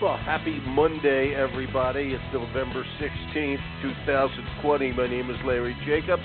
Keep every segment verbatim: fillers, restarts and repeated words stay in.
Well, happy Monday, everybody. It's November sixteenth, twenty twenty. My name is Larry Jacobs.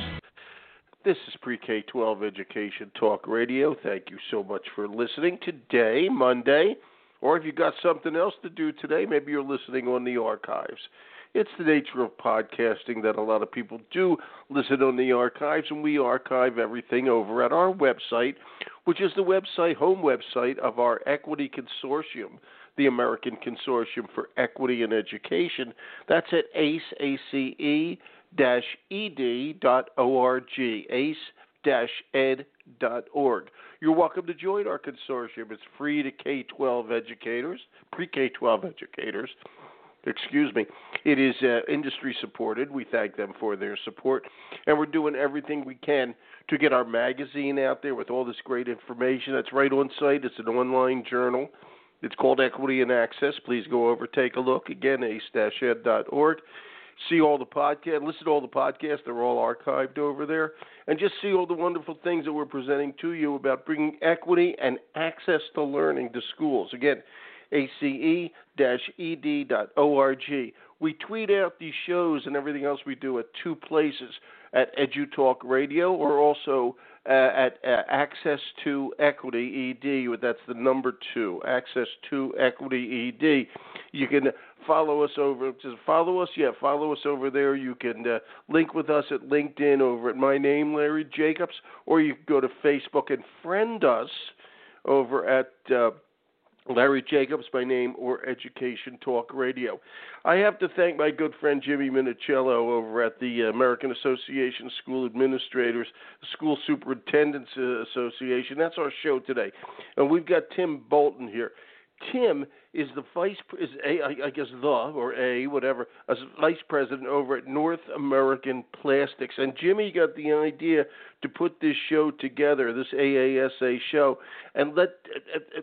This is Pre-K twelve Education Talk Radio. Thank you so much for listening today, Monday. Or if you've got something else to do today, maybe you're listening on the archives. It's the nature of podcasting that a lot of people do listen on the archives, and we archive everything over at our website, which is the website, home website of our Equity Consortium, the American Consortium for Equity in Education. That's at ace, A C E, dash E D dot org, ace dash ed dot org. You're welcome to join our consortium. It's free to K twelve educators, pre-K twelve educators. Excuse me. It is uh, industry supported. We thank them for their support. And we're doing everything we can to get our magazine out there with all this great information. That's right on site. It's an online journal. It's called Equity and Access. Please go over, take a look. Again, ace dash ed dot org. See all the podcasts, listen to all the podcasts. They're all archived over there. And just see all the wonderful things that we're presenting to you about bringing equity and access to learning to schools. Again, ace dash ed dot org. We tweet out these shows and everything else we do at two places, at EduTalk Radio or also uh, at uh, Access to Equity E D. That's the number two, Access to Equity E D. You can follow us over, just follow us, yeah, follow us over there. You can uh, link with us at LinkedIn over at my name, Larry Jacobs, or you can go to Facebook and friend us over at uh, Larry Jacobs, by name, or Education Talk Radio. I have to thank my good friend Jimmy Minicello over at the American Association of School Administrators, School Superintendents Association. That's our show today. And we've got Tim Bolton here. Tim is the vice, is a, I guess the, or a, whatever, as vice president over at North American Plastics. And Jimmy got the idea to put this show together, this A A S A show, and let uh, uh,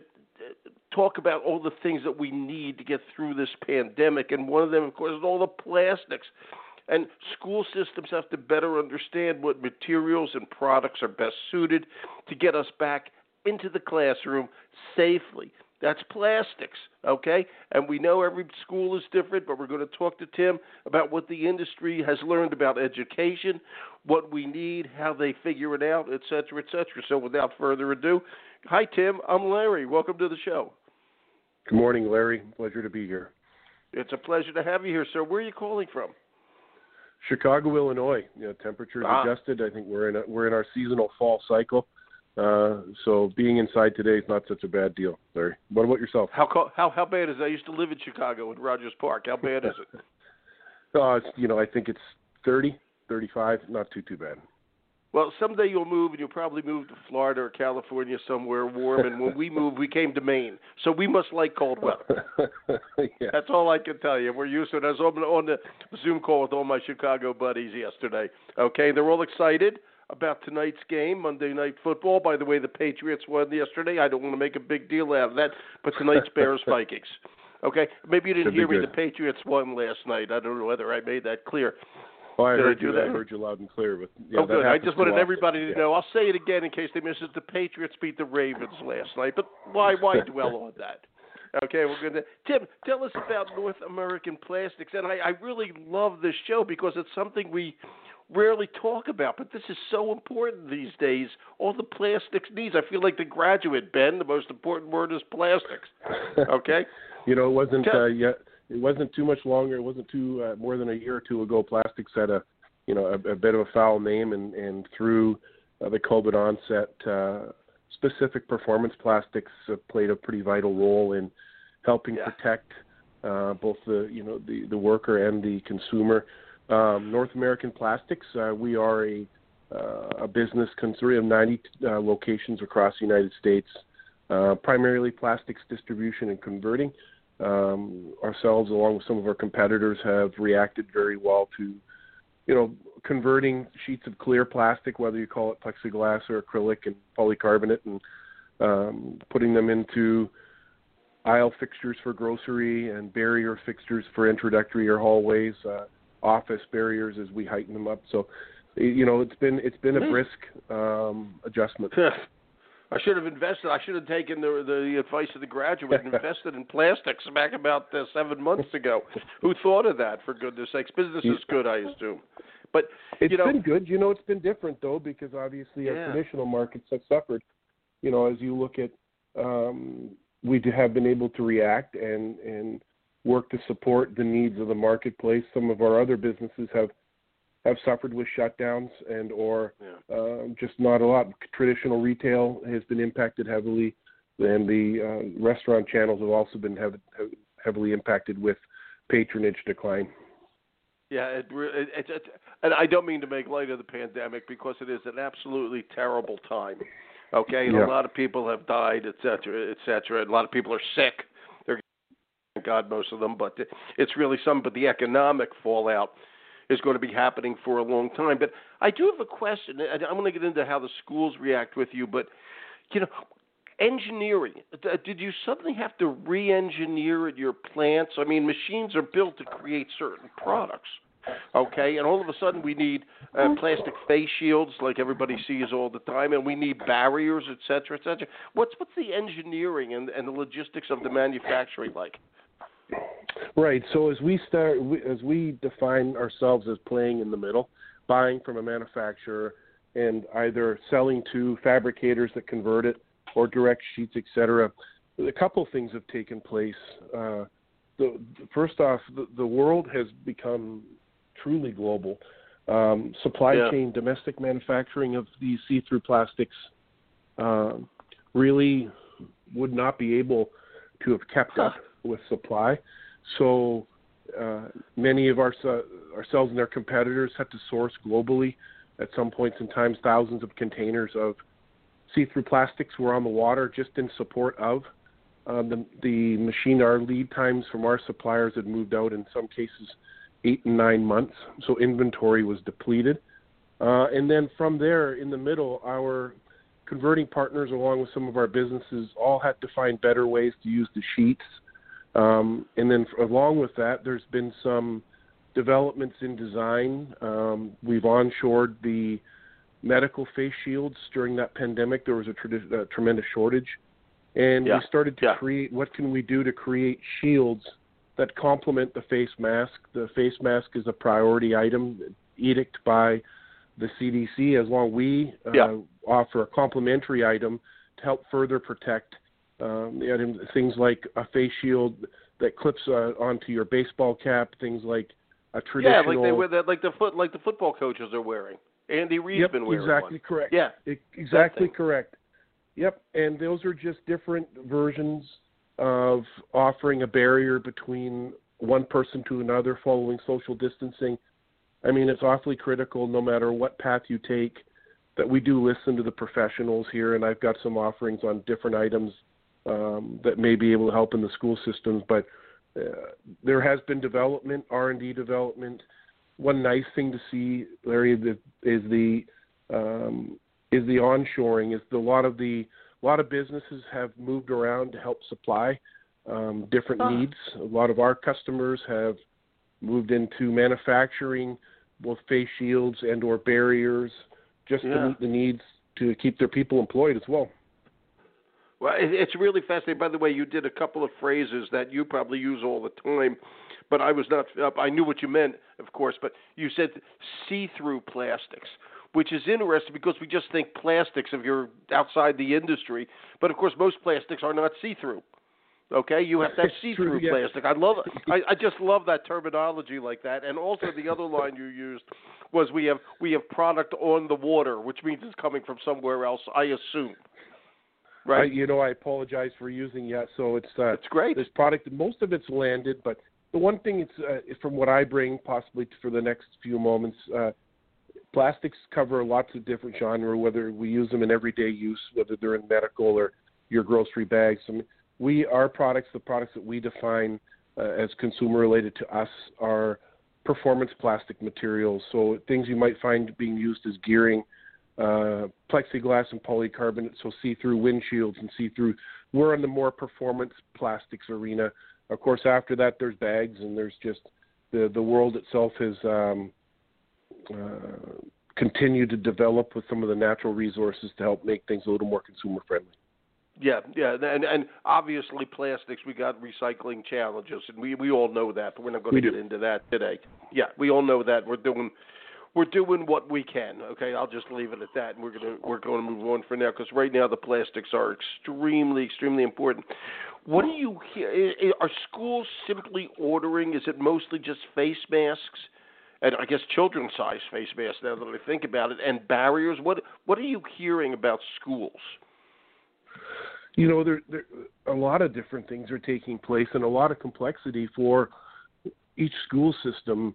talk about all the things that we need to get through this pandemic. And one of them, of course, is all the plastics. And school systems have to better understand what materials and products are best suited to get us back into the classroom safely. That's plastics, okay? And we know every school is different, but we're going to talk to Tim about what the industry has learned about education, what we need, how they figure it out, et cetera, et cetera. So without further ado, hi, Tim. I'm Larry. Welcome to the show. Good morning, Larry. Pleasure to be here. It's a pleasure to have you here, sir. Where are you calling from? Chicago, Illinois. You know, temperatures ah. adjusted. I think we're in a, we're in our seasonal fall cycle. Uh, so being inside today is not such a bad deal, Larry. What about yourself? How how how bad is it? I used to live in Chicago in Rogers Park. How bad is it? uh, it's, you know, I think it's thirty, thirty-five, not too, too bad. Well, someday you'll move, and you'll probably move to Florida or California, somewhere warm. And when we moved, we came to Maine. So we must like cold weather. Yeah. That's all I can tell you. We're used to it. I was on, on the Zoom call with all my Chicago buddies yesterday. Okay, they're all excited about tonight's game, Monday Night Football. By the way, the Patriots won yesterday. I don't want to make a big deal out of that, but tonight's Bears-Vikings. Okay? Maybe you didn't hear me. The Patriots won last night. I don't know whether I made that clear. Oh, I Did heard I do you. that? I heard you loud and clear. But yeah, oh, good. I just wanted everybody to yeah. know. I'll say it again in case they missed it. The Patriots beat the Ravens last night. But why why dwell on that? Okay, we're going to – Tim, tell us about North American Plastics. And I, I really love this show because it's something we – rarely talk about, but this is so important these days. All the plastics needs. I feel like the graduate, Ben. The most important word is plastics. Okay. you know, it wasn't Tell- uh, yet. It wasn't too much longer. It wasn't too uh, more than a year or two ago. Plastics had a, you know, a, a bit of a foul name, and and through uh, the COVID onset, uh, specific performance plastics uh, played a pretty vital role in helping yeah. protect uh, both the you know the, the worker and the consumer. Um, North American Plastics, uh, we are a, uh, a business consortium of ninety uh, locations across the United States, uh, primarily plastics distribution and converting. Um, ourselves, along with some of our competitors, have reacted very well to, you know, converting sheets of clear plastic, whether you call it plexiglass or acrylic and polycarbonate, and um, putting them into aisle fixtures for grocery and barrier fixtures for introductory or hallways. Uh, office barriers as we heighten them up. So, you know, it's been it's been a brisk um, adjustment. I should have invested. I should have taken the the advice of the graduate and invested in plastics back about uh, seven months ago. Who thought of that? For goodness sakes, business is good, I assume. But it's you know, been good. You know, it's been different though because obviously yeah. our traditional markets have suffered. You know, as you look at, um, we have been able to react and and work to support the needs of the marketplace. Some of our other businesses have. have suffered with shutdowns and or yeah. uh, just not a lot. Traditional retail has been impacted heavily, and the uh, restaurant channels have also been hev- heavily impacted with patronage decline. Yeah, it, it, it, it, and I don't mean to make light of the pandemic because it is an absolutely terrible time. Okay, and yeah. a lot of people have died, et cetera, et cetera. And a lot of people are sick. They're, thank God, most of them, but it's really some. But the economic fallout is going to be happening for a long time. But I do have a question. I'm going to get into how the schools react with you, but, you know, engineering, did you suddenly have to re-engineer at your plants? I mean, machines are built to create certain products, okay? And all of a sudden we need uh, plastic face shields like everybody sees all the time, and we need barriers, et cetera, et cetera. What's, what's the engineering and, and the logistics of the manufacturing like? Right. So as we start, as we define ourselves as playing in the middle, buying from a manufacturer and either selling to fabricators that convert it or direct sheets, et cetera, a couple of things have taken place. Uh, the, first off, the, the world has become truly global. Um, supply yeah. chain, domestic manufacturing of these see-through plastics uh, really would not be able to have kept huh. up with supply. So uh, many of our, uh, ourselves and our competitors had to source globally. At some points in time, thousands of containers of see-through plastics were on the water just in support of um, the, the machine. Our lead times from our suppliers had moved out in some cases eight and nine months, so inventory was depleted. Uh, and then from there, in the middle, our converting partners, along with some of our businesses, all had to find better ways to use the sheets. Um, and then along with that, there's been some developments in design. Um, we've onshored the medical face shields during that pandemic. There was a, tradi- a tremendous shortage. And yeah. we started to yeah. create, what can we do to create shields that complement the face mask? The face mask is a priority item, edict by the C D C, as long as we uh, yeah. offer a complementary item to help further protect Um, things like a face shield that clips uh, onto your baseball cap, things like a traditional. Yeah, like they wear that, like the foot, like the football coaches are wearing. Andy Reid's yep, been wearing exactly one. correct. Yeah, it, exactly correct. Yep, and those are just different versions of offering a barrier between one person to another, following social distancing. I mean, it's awfully critical, no matter what path you take, that we do listen to the professionals here, and I've got some offerings on different items Um, that may be able to help in the school systems, but uh, there has been development, R and D development. One nice thing to see, Larry, is the um, is the onshoring. Is the, a lot of the a lot of businesses have moved around to help supply um, different huh. needs. A lot of our customers have moved into manufacturing both face shields and or barriers, just yeah. to meet the needs to keep their people employed as well. Well, it's really fascinating. By the way, you did a couple of phrases that you probably use all the time, but I was not. I knew what you meant, of course, but you said see-through plastics, which is interesting because we just think plastics if you're outside the industry, but of course most plastics are not see-through. Okay, you have to have see-through true, plastic. I love it. I, I just love that terminology like that. And also the other line you used was we have we have product on the water, which means it's coming from somewhere else, I assume. Right. I, you know, I apologize for using that. So it's uh, it's great. This product, most of it's landed, but the one thing it's uh, from what I bring, possibly for the next few moments, uh, plastics cover lots of different genres. Whether we use them in everyday use, whether they're in medical or your grocery bags. I mean, we our products, the products that we define uh, as consumer related to us, are performance plastic materials. So things you might find being used as gearing. Uh, plexiglass and polycarbonate, so see-through windshields and see-through. We're in the more performance plastics arena. Of course, after that, there's bags, and there's just the the world itself has um, uh, continue to develop with some of the natural resources to help make things a little more consumer friendly. Yeah, yeah, and and obviously plastics, we got recycling challenges, and we, we all know that, but we're not going to get into that today. Yeah, we all know that. We're doing we're doing what we can. Okay, I'll just leave it at that, and we're gonna we're going to move on for now because right now the plastics are extremely extremely important. What do you hear? Are schools simply ordering? Is it mostly just face masks? And I guess children's size face masks, now that I think about it, and barriers. What what are you hearing about schools? You know, there, there a lot of different things are taking place, and a lot of complexity for each school system.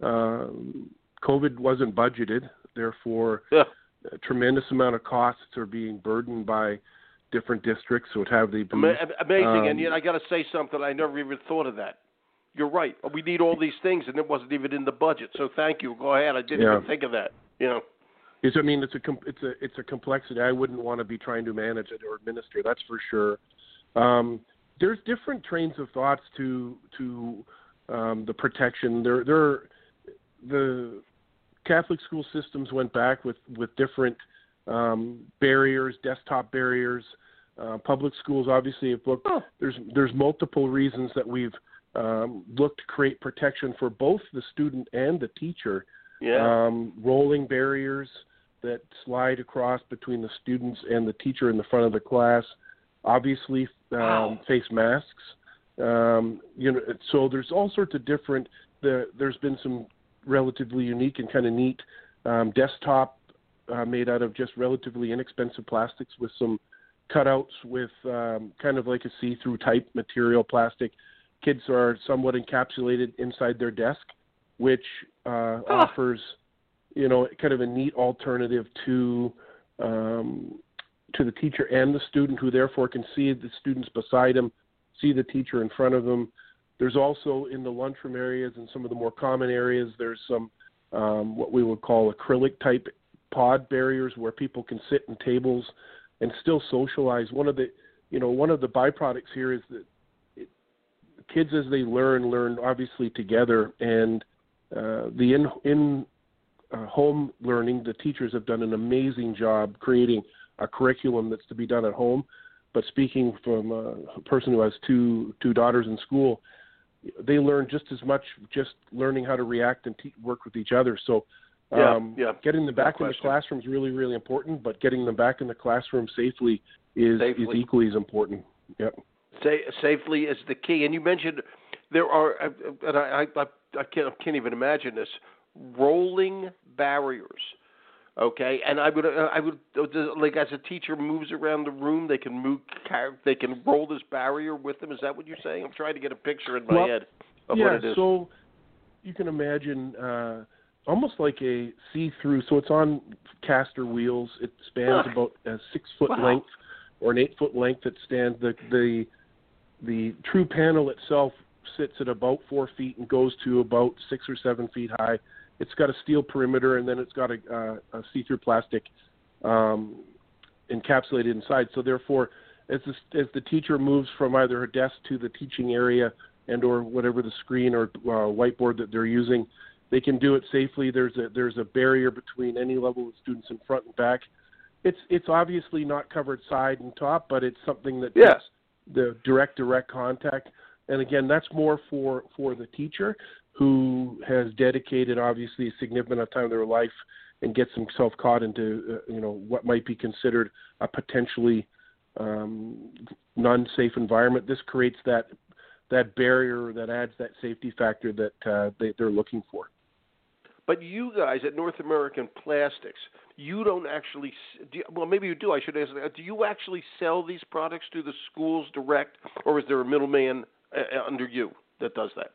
Um, COVID wasn't budgeted, therefore, yeah. a tremendous amount of costs are being burdened by different districts. So, have they been amazing? Um, and yet, I got to say something. I never even thought of that. You're right. We need all these things, and it wasn't even in the budget. So, thank you. Go ahead. I didn't yeah. even think of that. You know. It's, I mean, it's a it's a it's a complexity I wouldn't want to be trying to manage it or administer. That's for sure. Um, there's different trains of thoughts to to um, the protection. There there the Catholic school systems went back with with different um, barriers, desktop barriers. Uh, public schools obviously have looked. Oh. There's there's multiple reasons that we've um, looked to create protection for both the student and the teacher. Yeah. Um, rolling barriers that slide across between the students and the teacher in the front of the class. Obviously, um, wow. face masks. Um, you know, so there's all sorts of different. The, there's been some relatively unique and kind of neat um, desktop uh, made out of just relatively inexpensive plastics with some cutouts with um, kind of like a see-through type material plastic. Kids are somewhat encapsulated inside their desk, which uh, oh. offers, you know, kind of a neat alternative to um, to the teacher and the student, who therefore can see the students beside him, see the teacher in front of them. There's also in the lunchroom areas and some of the more common areas, there's some um, what we would call acrylic type pod barriers where people can sit in tables and still socialize. One of the, you know, one of the byproducts here is that it, kids, as they learn, learn obviously together, and Uh, the in, in uh, home learning, the teachers have done an amazing job creating a curriculum that's to be done at home. But speaking from a person who has two two daughters in school, they learn just as much just learning how to react and te- work with each other. So um, yeah, yeah. getting them back no in the classroom is really, really important, but getting them back in the classroom safely is, safely. is equally as important. Yep. Sa- safely is the key. And you mentioned there are, and I, I, I can't, I can't even imagine this, rolling barriers. Okay, and I would, I would, like, as a teacher moves around the room, they can move, they can roll this barrier with them. Is that what you're saying? I'm trying to get a picture in my well, head of yeah, what it is. So you can imagine uh, almost like a see-through. So it's on caster wheels. It spans huh. about a six-foot wow. length or an eight-foot length. That stands the the the true panel itself sits at about four feet and goes to about six or seven feet high. It's got a steel perimeter, and then it's got a, uh, a see-through plastic um, encapsulated inside. So therefore, as the, as the teacher moves from either her desk to the teaching area and or whatever the screen or uh, whiteboard that they're using, they can do it safely. There's a there's a barrier between any level of students in front and back. It's it's obviously not covered side and top, but it's something that yes. the direct direct contact. And again, that's more for, for the teacher who has dedicated, obviously, a significant amount of time of their life and gets himself caught into, uh, you know, what might be considered a potentially um, non-safe environment. This creates that that barrier that adds that safety factor that uh, they, they're looking for. But you guys at North American Plastics, you don't actually, do you, well, maybe you do. I should ask, do you actually sell these products to the schools direct, or is there a middleman uh, under you that does that?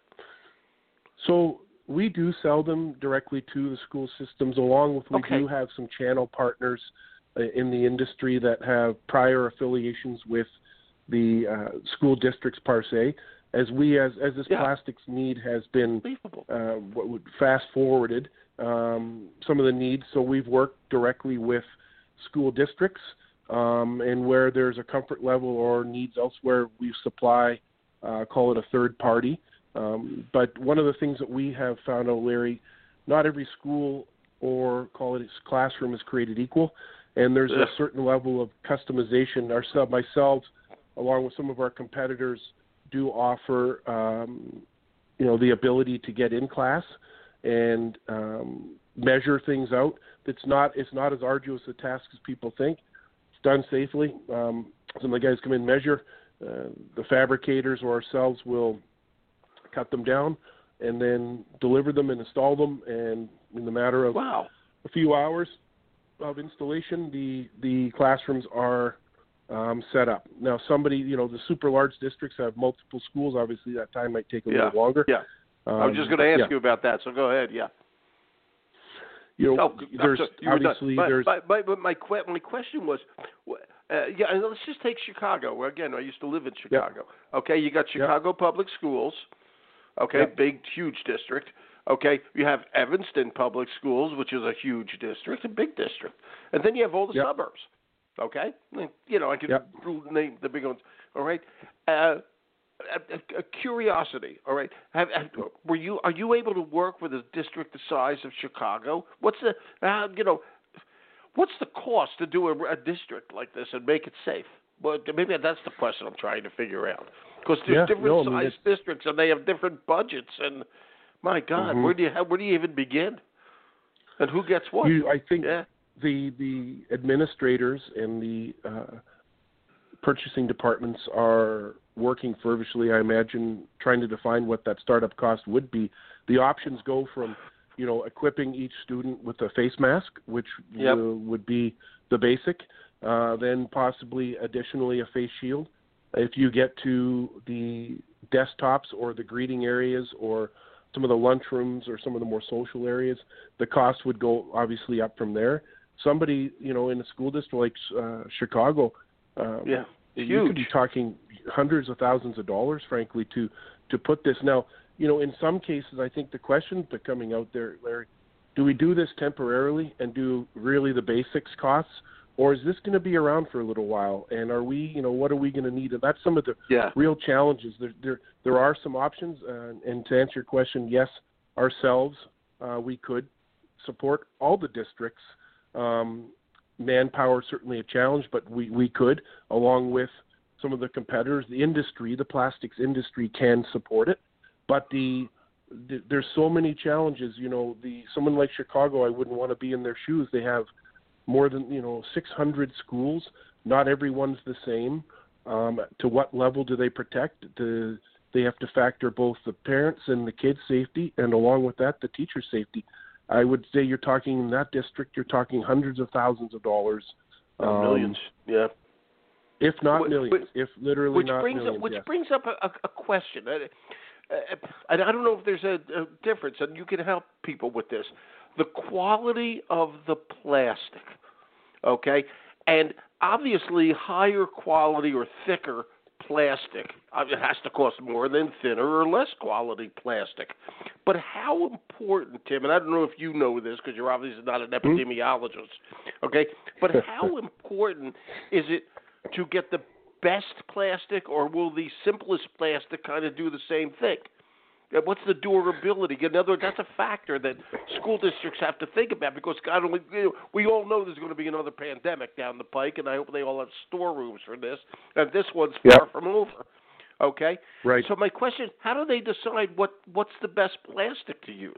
So we do sell them directly to the school systems, along with we okay. do have some channel partners uh, in the industry that have prior affiliations with the uh, school districts per se. As we, as as this yeah. plastics need has been uh, what would fast forwarded um, some of the needs, so we've worked directly with school districts, um, and where there's a comfort level or needs elsewhere, we supply, uh, call it a third party. Um, but one of the things that we have found out, Larry, not every school or call it its classroom is created equal, and there's yeah. a certain level of customization. Ourselves, myself, along with some of our competitors, do offer, um, you know, the ability to get in class and um, measure things out. It's not it's not as arduous a task as people think. It's done safely. Um, some of the guys come in and measure. Uh, the fabricators or ourselves will cut them down and then deliver them and install them. And in the matter of wow. a few hours of installation, the the classrooms are um, set up. Now, somebody, you know, the super large districts have multiple schools. Obviously, that time might take a yeah. little longer. Yeah. Um, I was just going to ask yeah. you about that, so go ahead. Yeah. You know, oh, there's so obviously but, there's. But, but, but my my question was, uh, yeah, and let's just take Chicago. Well, again, I used to live in Chicago. Yep. Okay, you got Chicago yep. Public Schools. Okay, yep. big, huge district. Okay, you have Evanston Public Schools, which is a huge district, a big district, and then you have all the yep. suburbs. Okay, you know I could yep. name the big ones. All right. Uh, A, a, a curiosity, all right. Have, have, were you are you able to work with a district the size of Chicago? What's the uh, you know, what's the cost to do a, a district like this and make it safe? Well, maybe that's the question I'm trying to figure out. Because there's yeah, different no, size I mean, districts and they have different budgets. And my God, mm-hmm. where do you have, where do you even begin? And who gets what? You, I think yeah. the the administrators and the uh, purchasing departments are working feverishly, I imagine, trying to define what that startup cost would be. The options go from, you know, equipping each student with a face mask, which yep. will, would be the basic, uh, then possibly additionally a face shield. If you get to the desktops or the greeting areas or some of the lunchrooms or some of the more social areas, the cost would go obviously up from there. Somebody, you know, in a school district like uh, Chicago, um, yeah. you Huge. could be talking hundreds of thousands of dollars, frankly, to, to put this. Now, you know, in some cases, I think the questions that are coming out there, Larry, do we do this temporarily and do really the basics costs, or is this going to be around for a little while? And are we, you know, what are we going to need? And that's some of the yeah. real challenges. There, there, there are some options. Uh, and to answer your question, yes, ourselves, uh, we could support all the districts. Um, manpower is certainly a challenge, but we, we could, along with some of the competitors. The industry, the plastics industry, can support it, but the, the there's so many challenges. You know, the someone like Chicago, I wouldn't want to be in their shoes. They have more than, you know, six hundred schools. Not everyone's the same. Um, to what level do they protect? Do they have to factor both the parents and the kids' safety, and along with that, the teacher's safety? I would say you're talking in that district, you're talking hundreds of thousands of dollars. Um, millions, yeah. If not which, millions, which, if literally which not brings millions. Up, which yes. brings up a, a question. Uh, uh, and I don't know if there's a, a difference, and you can help people with this. The quality of the plastic, okay? And obviously higher quality or thicker plastic, it has to cost more than thinner or less quality plastic. But how important, Tim, and I don't know if you know this because you're obviously not an epidemiologist, okay, but how important is it to get the best plastic, or will the simplest plastic kind of do the same thing? What's the durability? In other words, that's a factor that school districts have to think about because God only, you know, we all know there's going to be another pandemic down the pike, and I hope they all have storerooms for this, and this one's far yep. from over. Okay? Right. So my question, how do they decide what, what's the best plastic to use?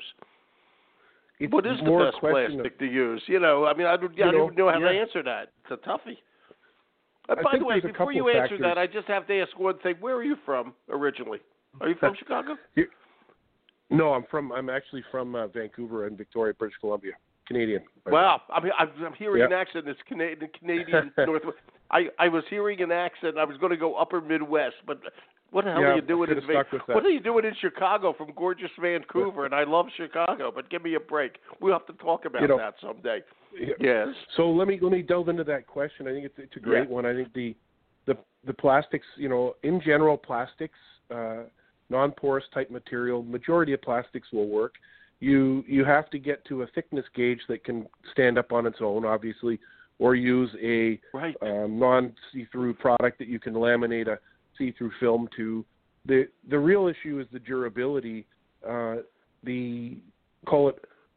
It's what is the best plastic of, to use? You know, I mean, I don't, I don't know, even know how yeah. to answer that. It's a toughie. Uh, I by think the way, before you answer factors. that, I just have to ask one thing. Where are you from originally? Are you from Chicago? You, no, I'm from. I'm actually from uh, Vancouver and Victoria, British Columbia. Canadian. Wow, I'm, I'm, I'm hearing yep. an accent that's Canadian, Canadian Northwest. I, I was hearing an accent. I was going to go Upper Midwest, but what the hell yeah, are you doing in Va- What are you doing in Chicago from gorgeous Vancouver? And I love Chicago, but give me a break. We'll have to talk about you know, that someday. Yeah. Yes. So let me let me delve into that question. I think it's it's a great yeah. one. I think the the the plastics, you know, in general, plastics, uh, non-porous type material, majority of plastics will work. You you have to get to a thickness gauge that can stand up on its own, obviously, or use a right. um, non-see-through product that you can laminate a see-through film to. The the real issue is the durability. Uh, the call it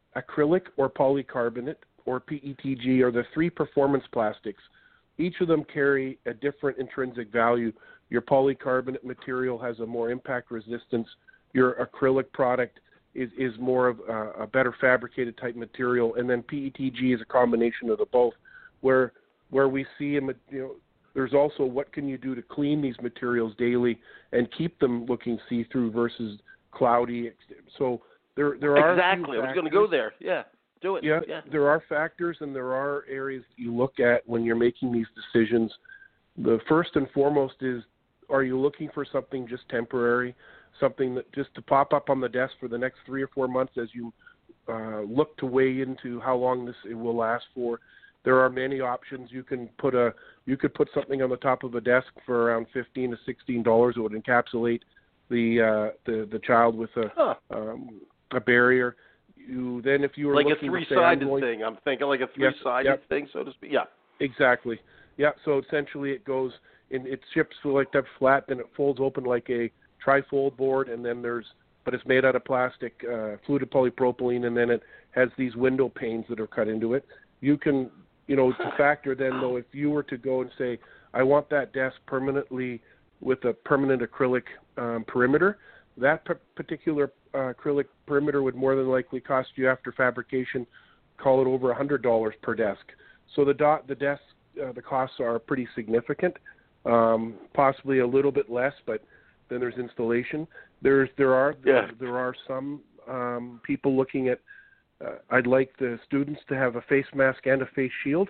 acrylic or polycarbonate or P E T G are the three performance plastics. Each of them carry a different intrinsic value. Your polycarbonate material has a more impact resistance. Your acrylic product is, is more of a, a better fabricated type material. And then P E T G is a combination of the both, where where we see, a, you know, there's also what can you do to clean these materials daily and keep them looking see-through versus cloudy. So there there are exactly. I was going to go there. Yeah, do it. Yeah, yeah, there are factors and there are areas that you look at when you're making these decisions. The first and foremost is, are you looking for something just temporary, something that just to pop up on the desk for the next three or four months as you uh, look to weigh into how long this it will last for? There are many options. You can put a you could put something on the top of a desk for around fifteen to sixteen dollars. It would encapsulate the uh, the the child with a huh. um, a barrier. You then, if you were like looking a three-sided to say, I'm going, thing, I'm thinking like a three-sided yes, yep. thing, so to speak. Yeah, exactly. Yeah. So essentially, it goes and it ships like that flat, then it folds open like a trifold board, and then there's but it's made out of plastic, uh, fluted polypropylene, and then it has these window panes that are cut into it. You can. You know, to factor then, though, if you were to go and say, I want that desk permanently with a permanent acrylic um, perimeter, that p- particular uh, acrylic perimeter would more than likely cost you after fabrication, call it over one hundred dollars per desk. So the dot, the desk, uh, the costs are pretty significant, um, possibly a little bit less, but then there's installation. There's there are yeah. there, there are some um, people looking at. Uh, I'd like the students to have a face mask and a face shield,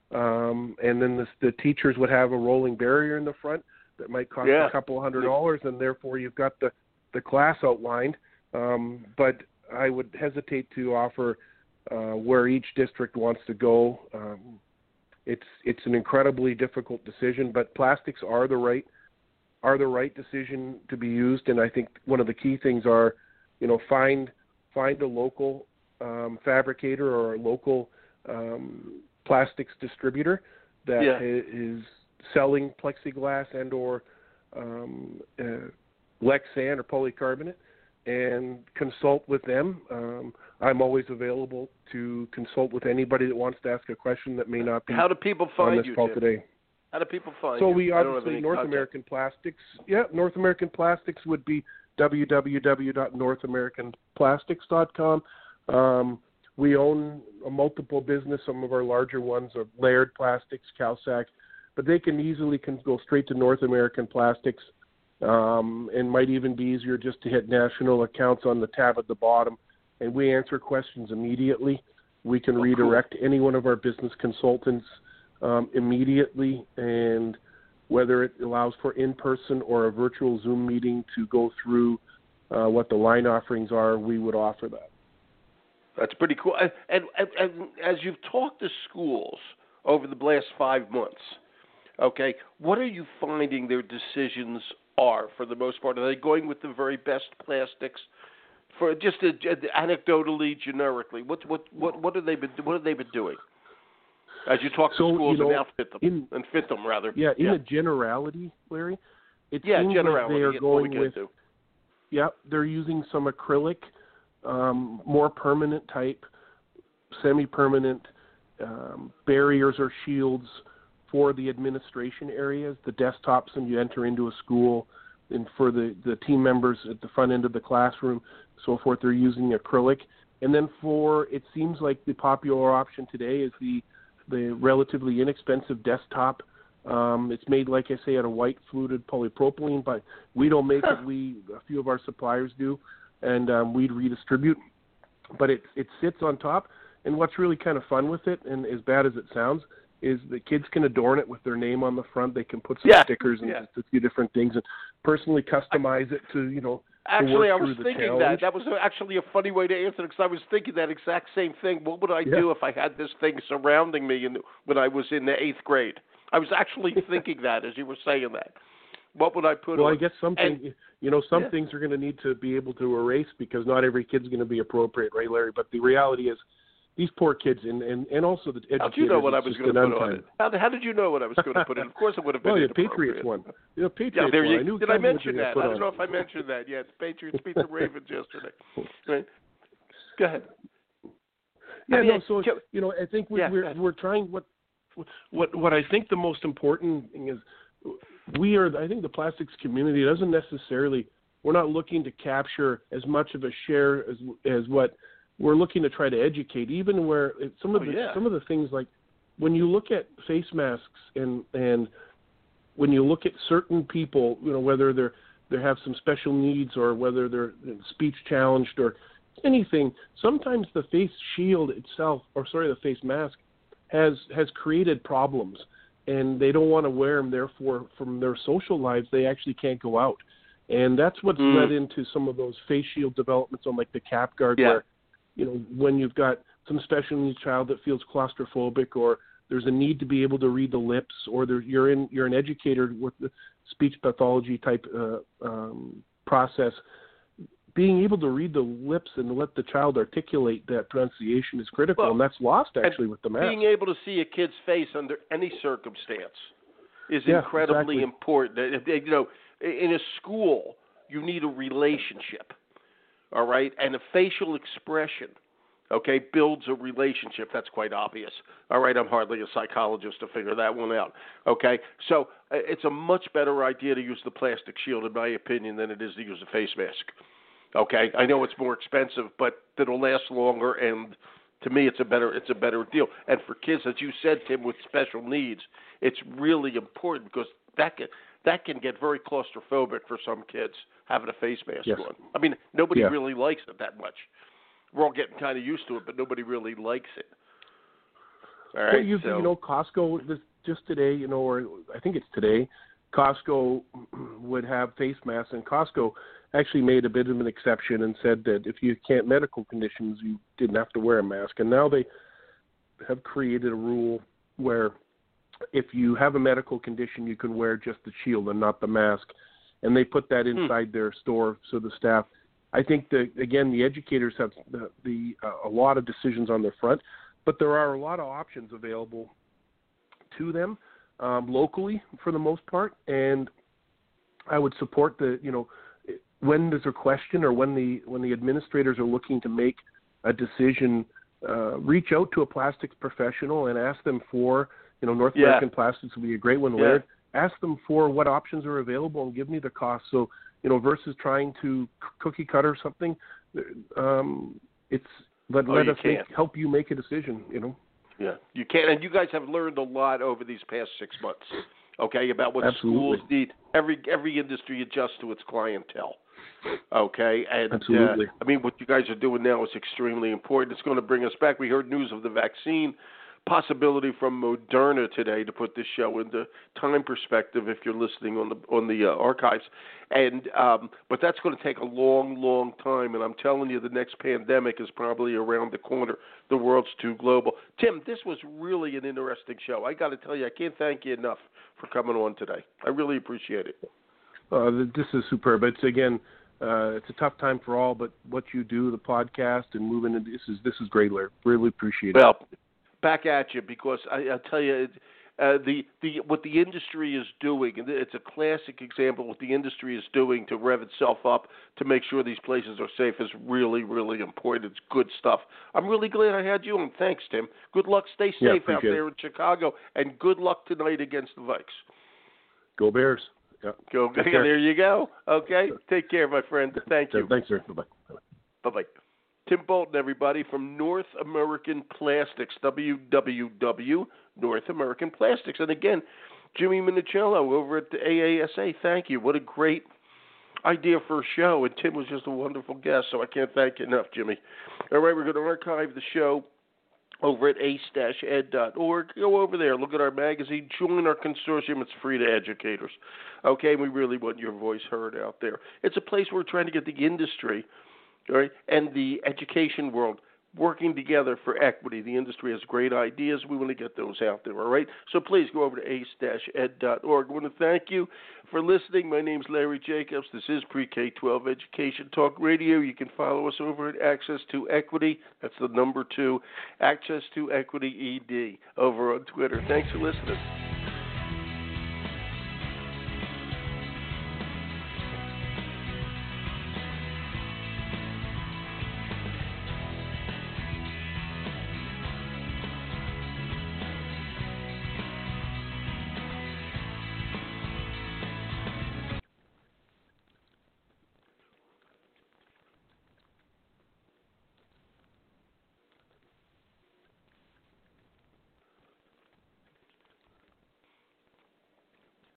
um, and then the, the teachers would have a rolling barrier in the front that might cost yeah. a couple hundred dollars, and therefore you've got the, the class outlined. Um, but I would hesitate to offer uh, where each district wants to go. Um, it's it's an incredibly difficult decision, but plastics are the right are the right decision to be used, and I think one of the key things are, you know, find find a local Um, fabricator or a local um, plastics distributor that yeah. is selling plexiglass and or um, uh, Lexan or polycarbonate, and consult with them. Um, I'm always available to consult with anybody that wants to ask a question that may not be How do people on find this you, call Jim? today. How do people find so you? So we I don't have obviously, any North contact. American Plastics, yeah, North American Plastics would be w w w dot north american plastics dot com. Um, we own a multiple business. Some of our larger ones are Laird Plastics, Calsac, but they can easily can go straight to North American Plastics, um, and might even be easier just to hit national accounts on the tab at the bottom, and we answer questions immediately. We can oh, redirect cool. any one of our business consultants um, immediately, and whether it allows for in-person or a virtual Zoom meeting to go through uh, what the line offerings are, we would offer that. That's pretty cool. And, and, and as you've talked to schools over the last five months, okay, what are you finding their decisions are for the most part? Are they going with the very best plastics? For just a, anecdotally, generically, what what what what have they been what have they been doing? As you talk to so, schools you know, and outfit them in, and fit them rather. Yeah, in yeah. a generality, Larry, it yeah, seems generality, like they are going with. To. Yeah, they're using some acrylic. Um, more permanent type, semi-permanent um, barriers or shields for the administration areas, the desktops when you enter into a school, and for the, the team members at the front end of the classroom, so forth, they're using acrylic. And then for, it seems like the popular option today is the, the relatively inexpensive desktop. Um, it's made, like I say, out of white fluted polypropylene, but we don't make it. We, a few of our suppliers do. And um, we'd redistribute, but it it sits on top. And what's really kind of fun with it, and as bad as it sounds, is the kids can adorn it with their name on the front. They can put some yeah. stickers and yeah. just a few different things, and personally customize it to you know. Actually, to I work was through thinking the challenge. that. That was actually a funny way to answer it, because I was thinking that exact same thing. What would I yeah. do if I had this thing surrounding me in, when I was in the eighth grade? I was actually thinking that as you were saying that. What would I put well, on? I guess something, and, you know, some yeah. things are going to need to be able to erase because not every kid's going to be appropriate, right, Larry? But the reality is these poor kids and, and, and also the educators. How did you know what I was going to put untime. on it? How, how did you know what I was going to put in? Of course it would have been well, the inappropriate. Patriots one. The Patriots yeah, there one. you, I knew did I Kevin mention that? I don't know if I mentioned that. Yeah, the Patriots beat the Ravens yesterday. Right. Go ahead. Yeah, I mean, no. So you know, I think we're yeah, we're, we're trying. What what what I think the most important thing is we are. I think the plastics community doesn't necessarily. We're not looking to capture as much of a share as as what we're looking to try to educate. Even where some of oh, the yeah. some of the things like when you look at face masks and and when you look at certain people, you know, whether they're they have some special needs or whether they're speech challenged or anything, sometimes the face shield itself, or sorry, the face mask, has has created problems, and they don't want to wear them. Therefore, from their social lives, they actually can't go out, and that's what's mm. led into some of those face shield developments on like the cap guard, yeah. where you know when you've got some special needs child that feels claustrophobic, or there's a need to be able to read the lips, or there, you're in you're an educator with the speech pathology type uh, um, process. Being able to read the lips and let the child articulate that pronunciation is critical, well, and that's lost actually with the mask. Being able to see a kid's face under any circumstance is yeah, incredibly exactly. important. You know, in a school, you need a relationship, all right, and a facial expression, okay, builds a relationship. That's quite obvious. All right, I'm hardly a psychologist to figure that one out, okay? So it's a much better idea to use the plastic shield, in my opinion, than it is to use a face mask. Okay, I know it's more expensive, but it'll last longer, and to me, it's a better it's a better deal. And for kids, as you said, Tim, with special needs, it's really important because that can that can get very claustrophobic for some kids having a face mask yes. on. I mean, nobody yeah. really likes it that much. We're all getting kind of used to it, but nobody really likes it. All right, well, you, so you know, Costco this, just today, you know, or I think it's today, Costco would have face masks, and Costco actually made a bit of an exception and said that if you can't medical conditions, you didn't have to wear a mask. And now they have created a rule where if you have a medical condition, you can wear just the shield and not the mask. And they put that inside hmm. their store so the staff. I think that again, the educators have the, the uh, a lot of decisions on their front, but there are a lot of options available to them um, locally for the most part. And I would support the you know. when there's a question or when the when the administrators are looking to make a decision, uh, reach out to a plastics professional and ask them for, you know, North yeah. American Plastics would be a great one. Yeah. Laird. Ask them for what options are available and give me the cost. So, you know, versus trying to cookie cutter something, um, it's let, oh, let us can't. make, help you make a decision, you know. Yeah, you can. And you guys have learned a lot over these past six months, okay, about what Absolutely. schools need. Every, every industry adjusts to its clientele. Okay, and Absolutely. Uh, I mean, what you guys are doing now is extremely important. It's going to bring us back. We heard news of the vaccine possibility from Moderna today, to put this show into time perspective if you're listening on the on the uh, archives. And um, but that's going to take a long, long time. And I'm telling you, the next pandemic is probably around the corner. The world's too global. Tim, this was really an interesting show. I got to tell you, I can't thank you enough for coming on today. I really appreciate it. Uh, this is superb. It's again, uh, it's a tough time for all, but what you do, the podcast and moving into this is this is great, Larry. Really appreciate it. Well, back at you because I, I'll tell you, uh, the the what the industry is doing, and it's a classic example of what the industry is doing to rev itself up to make sure these places are safe is really, really important. It's good stuff. I'm really glad I had you on. Thanks, Tim. Good luck. Stay safe yeah, out there it. in Chicago, and good luck tonight against the Vikes. Go Bears. Yeah. Go. There you go. Okay. Take care, my friend. Thank you. Thanks, sir. Bye-bye. Bye-bye. Tim Bolton, everybody, from North American Plastics, w w w dot north american plastics. And again, Jimmy Minicello over at the A A S A, thank you. What a great idea for a show. And Tim was just a wonderful guest, so I can't thank you enough, Jimmy. All right, we're going to archive the show over at ace dash ed dot org. Go over there, look at our magazine, join our consortium. It's free to educators. Okay, we really want your voice heard out there. It's a place where we're trying to get the industry, all right, and the education world working together for equity. The industry has great ideas. We want to get those out there, all right? So please go over to ace dash ed dot org. I want to thank you for listening. My name's Larry Jacobs. This is Pre-K twelve Education Talk Radio. You can follow us over at Access to Equity. That's the number two, Access to Equity E D, over on Twitter. Thanks for listening.